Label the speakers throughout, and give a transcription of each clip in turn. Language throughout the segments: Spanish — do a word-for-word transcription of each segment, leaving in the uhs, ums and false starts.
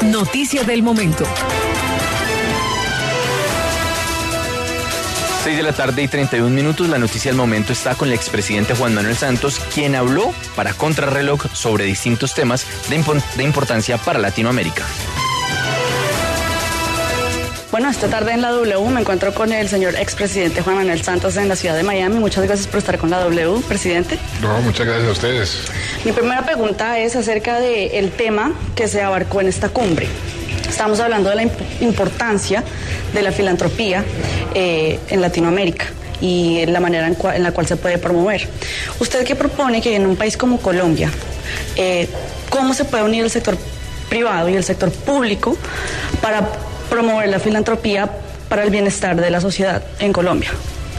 Speaker 1: Noticia del momento.
Speaker 2: seis de la tarde y treinta y un minutos, la noticia del momento está con el expresidente Juan Manuel Santos, quien habló para Contrarreloj sobre distintos temas de, impo- de importancia para Latinoamérica.
Speaker 3: Bueno, esta tarde en la W me encuentro con el señor expresidente Juan Manuel Santos en la ciudad de Miami. Muchas gracias por estar con la W, presidente.
Speaker 4: No, muchas gracias a ustedes.
Speaker 3: Mi primera pregunta es acerca del tema que se abarcó en esta cumbre. Estamos hablando de la imp- importancia de la filantropía eh, en Latinoamérica y la manera en, cua- en la cual se puede promover. ¿Usted qué propone que en un país como Colombia, eh, cómo se puede unir el sector privado y el sector público para promover la filantropía para el bienestar de la sociedad en Colombia?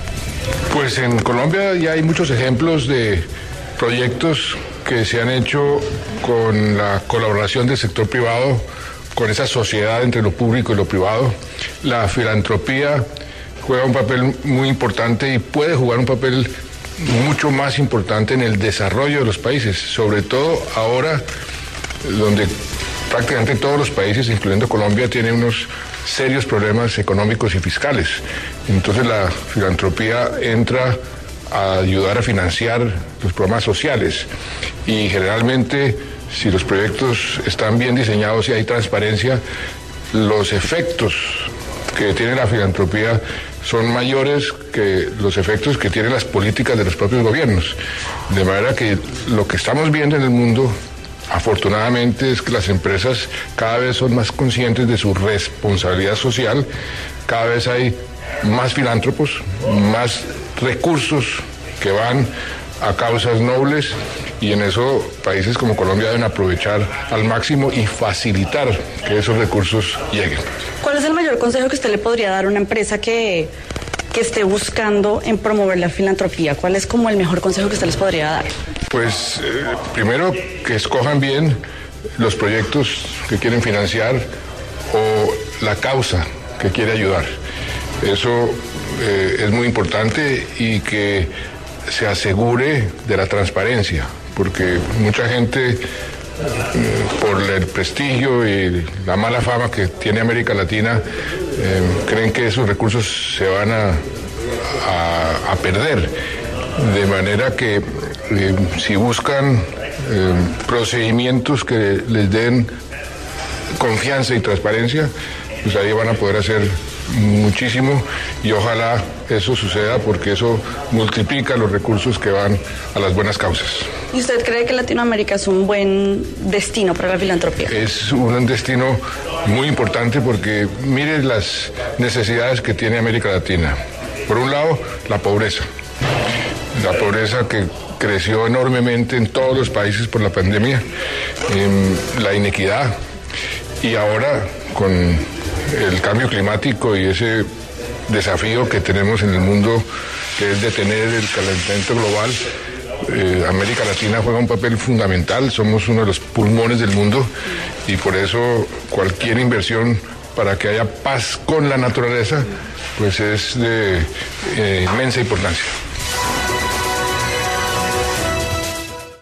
Speaker 4: Pues en Colombia ya hay muchos ejemplos de proyectos que se han hecho con la colaboración del sector privado, con esa sociedad entre lo público y lo privado. La filantropía juega un papel muy importante y puede jugar un papel mucho más importante en el desarrollo de los países, sobre todo ahora donde prácticamente todos los países, incluyendo Colombia, tienen unos serios problemas económicos y fiscales. Entonces la filantropía entra a ayudar a financiar los programas sociales y generalmente, si los proyectos están bien diseñados y hay transparencia, los efectos que tiene la filantropía son mayores que los efectos que tienen las políticas de los propios gobiernos. De manera que lo que estamos viendo en el mundo, afortunadamente, es que las empresas cada vez son más conscientes de su responsabilidad social, cada vez hay más filántropos, más recursos que van a causas nobles, y en eso países como Colombia deben aprovechar al máximo y facilitar que esos recursos lleguen.
Speaker 3: ¿Cuál es el mayor consejo que usted le podría dar a una empresa que, que esté buscando en promover la filantropía? ¿Cuál es como el mejor consejo que usted les podría dar?
Speaker 4: Pues eh, primero que escojan bien los proyectos que quieren financiar o la causa que quiere ayudar. Eso eh, es muy importante, y que se asegure de la transparencia, porque mucha gente, eh, por el prestigio y la mala fama que tiene América Latina, eh, creen que esos recursos se van a, a, a perder. De manera que eh, si buscan eh, procedimientos que les den confianza y transparencia, pues ahí van a poder hacer muchísimo, y ojalá eso suceda, porque eso multiplica los recursos que van a las buenas causas.
Speaker 3: ¿Y usted cree que Latinoamérica es un buen destino para la filantropía?
Speaker 4: Es un destino muy importante porque mire las necesidades que tiene América Latina. Por un lado, la pobreza. La pobreza que creció enormemente en todos los países por la pandemia, eh, la inequidad, y ahora con el cambio climático y ese desafío que tenemos en el mundo, que es detener el calentamiento global, eh, América Latina juega un papel fundamental. Somos uno de los pulmones del mundo, y por eso cualquier inversión para que haya paz con la naturaleza pues es de eh, inmensa importancia.